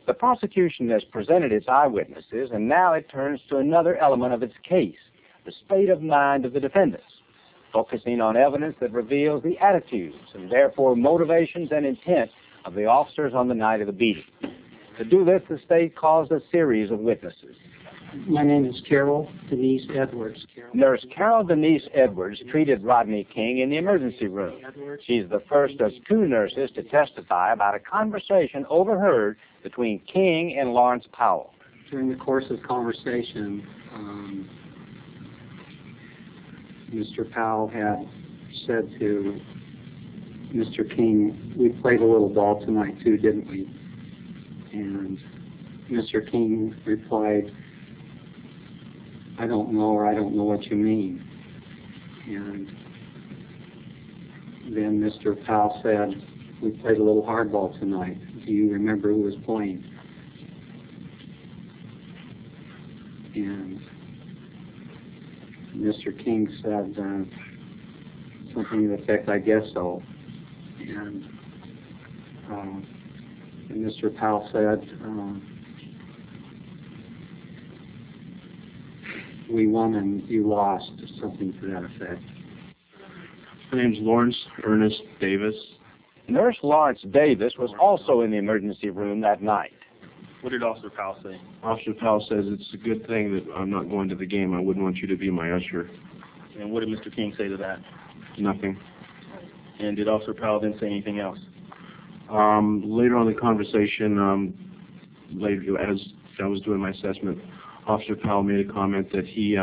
The prosecution has presented its eyewitnesses, and now it turns to another element of its case, the state of mind of the defendants, focusing on evidence that reveals the attitudes and therefore motivations and intent of the officers on the night of the beating. To do this, the state calls a series of witnesses. My name is Carol Denise Edwards. Nurse Carol Denise Edwards treated Rodney King in the emergency room. She's the first of two nurses to testify about a conversation overheard between King and Lawrence Powell. During the course of conversation, Mr. Powell had said to Mr. King, "We played a little ball tonight too, didn't we?" And Mr. King replied, "I don't know," or "I don't know what you mean." And then Mr. Powell said, "We played a little hardball tonight. Do you remember who was playing?" And Mr. King said something to the effect, "I guess so." And Mr. Powell said, "We won and you lost," or something to that effect. My name's Lawrence Ernest Davis. Nurse Lawrence Davis was also in the emergency room that night. What did Officer Powell say? Officer Powell says it's a good thing that I'm not going to the game. I wouldn't want you to be my usher. And what did Mr. King say to that? Nothing. And did Officer Powell then say anything else? Later on in the conversation, later as I was doing my assessment, Officer Powell made a comment that he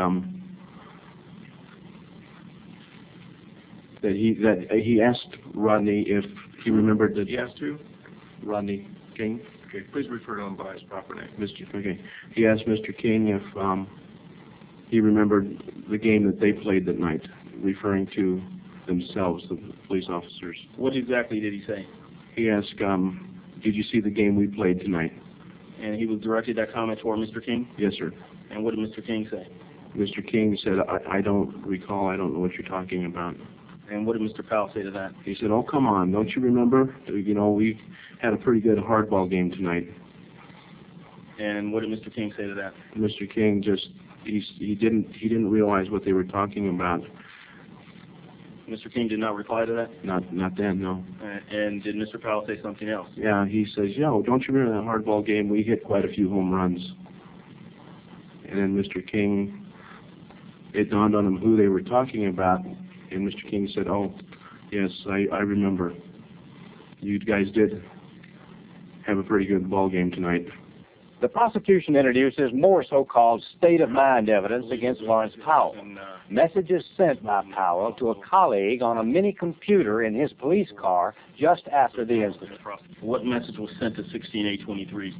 asked Rodney if he remembered that. He asked who? Rodney King. Okay, please refer to him by his proper name. He asked Mr. King if he remembered the game that they played that night, referring to themselves, the police officers. What exactly did he say? He asked, "Did you see the game we played tonight?" And he was directed that comment toward Mr. King? Yes, sir. And what did Mr. King say? Mr. King said, I don't recall. I don't know what you're talking about." And what did Mr. Powell say to that? He said, "Oh, come on. Don't you remember? You know, we had a pretty good hardball game tonight." And what did Mr. King say to that? Mr. King just, he didn't realize what they were talking about. Mr. King did not reply to that? Not then, no. And did Mr. Powell say something else? Yeah, he says, "Yo, don't you remember that hardball game? We hit quite a few home runs." And then Mr. King, it dawned on him who they were talking about, and Mr. King said, "Oh, yes, I remember. You guys did have a pretty good ball game tonight." The prosecution introduces more so-called state-of-mind evidence against Lawrence Powell. Messages sent by Powell to a colleague on a mini-computer in his police car just after the incident. What message was sent to 16823?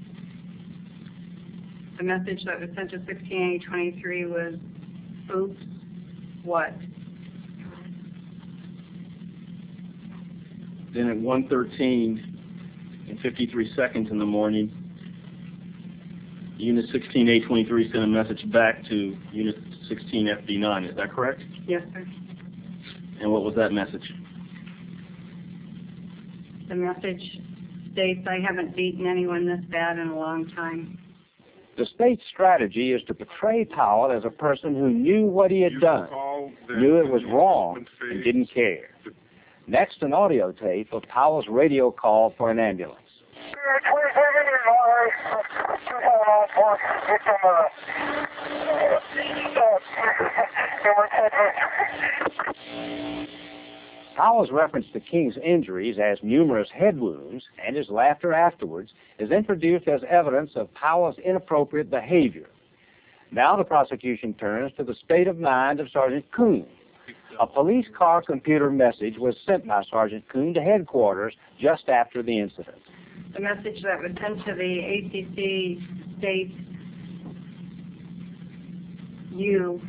The message that was sent to 16823 was, "Oops, what?" Then at 1:13 and 53 seconds in the morning, Unit 16823 sent a message back to Unit 16FD9. Is that correct? Yes, sir. And what was that message? The message states, "I haven't beaten anyone this bad in a long time." The state's strategy is to portray Powell as a person who knew what he had done, knew it was wrong, and didn't care. Next, an audio tape of Powell's radio call for an ambulance. Powell's reference to King's injuries as numerous head wounds and his laughter afterwards is introduced as evidence of Powell's inappropriate behavior. Now the prosecution turns to the state of mind of Sergeant Kuhn. A police car computer message was sent by Sergeant Kuhn to headquarters just after the incident. The message that was sent to the ACC states, "You,"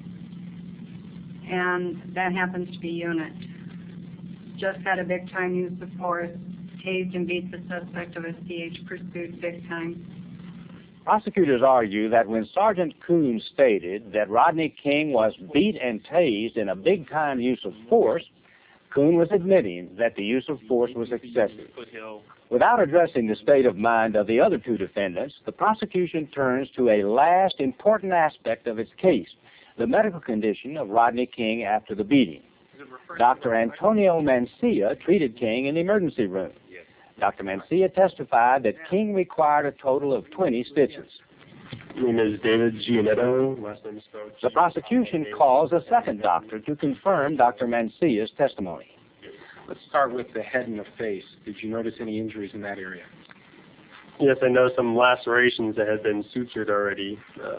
and that happens to be Unit. Just had a big time use of force, tased and beat the suspect of a CH pursuit big time. Prosecutors argue that when Sergeant Kuhn stated that Rodney King was beat and tased in a big-time use of force, Kuhn was admitting that the use of force was excessive. Without addressing the state of mind of the other two defendants, the prosecution turns to a last important aspect of its case, the medical condition of Rodney King after the beating. Dr. Antonio Mancia treated King in the emergency room. Dr. Mancia testified that King required a total of 20 stitches. My name is David Gianetto. Last name is spelled The prosecution calls a second doctor to confirm Dr. Mancia's testimony. Let's start with the head and the face. Did you notice any injuries in that area? Yes, I know some lacerations that had been sutured already,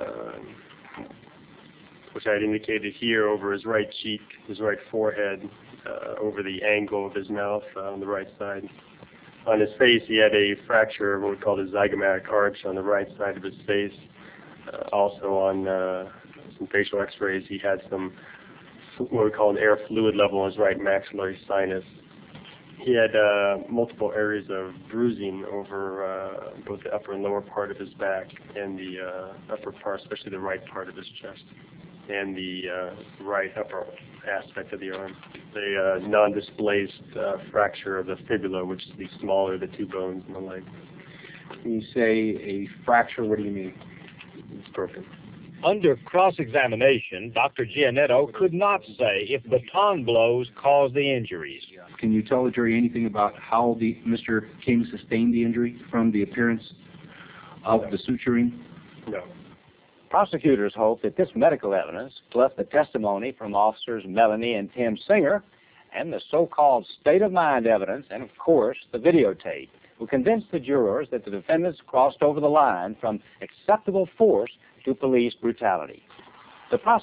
which I had indicated here over his right cheek, his right forehead, over the angle of his mouth on the right side. On his face, he had a fracture of what we call the zygomatic arch on the right side of his face. Also on some facial x-rays, he had some what we call an air fluid level in his right maxillary sinus. He had multiple areas of bruising over both the upper and lower part of his back and the upper part, especially the right part of his chest and the right upper aspect of the arm. The non-displaced fracture of the fibula, which is the smaller of the two bones in the leg. When you say a fracture, what do you mean? It's broken. Under cross-examination, Dr. Gianetto could not say if baton blows caused the injuries. Can you tell the jury anything about how Mr. King sustained the injury from the appearance of the suturing? No. Prosecutors hope that this medical evidence, plus the testimony from officers Melanie and Tim Singer, and the so-called state-of-mind evidence, and of course the videotape, will convince the jurors that the defendants crossed over the line from acceptable force to police brutality. The